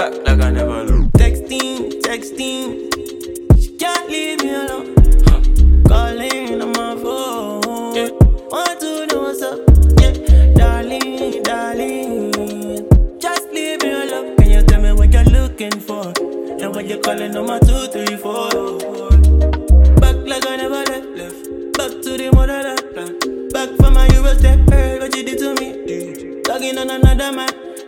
back like I never look. Texting, she can't leave me alone. Calling on my phone, yeah. Want to know what's up, yeah. Darling, just leave me alone. Can you tell me what you're looking for? And when you're calling on my 2, 3, 4. Back like I never left. Back to the motherland. Back from my Eurostep. Heard what you did to me. Talking on another man.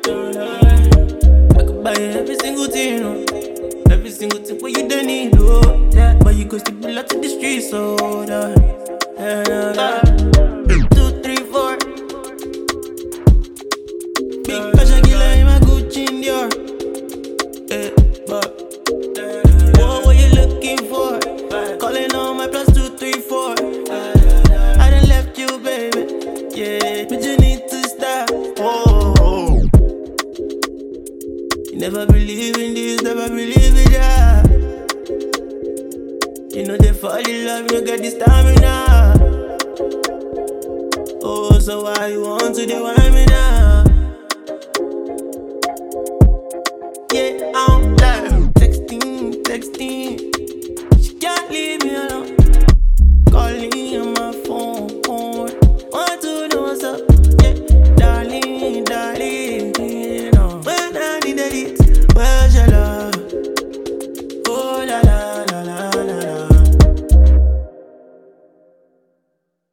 I could buy every single thing, no. Every single thing for you don't need, oh. Yeah. But you go still pull out to the streets, so yeah. 2, 3, 4. Big fashion killer in my Gucci in Dior. But what you looking for? Calling on my plus 2, 3, 4. I done left you, baby. Yeah, but you need to stop. Oh. You never believe in this, never believe in that. You know they fall in love, you get this stamina. Oh, so why you want to divide me now?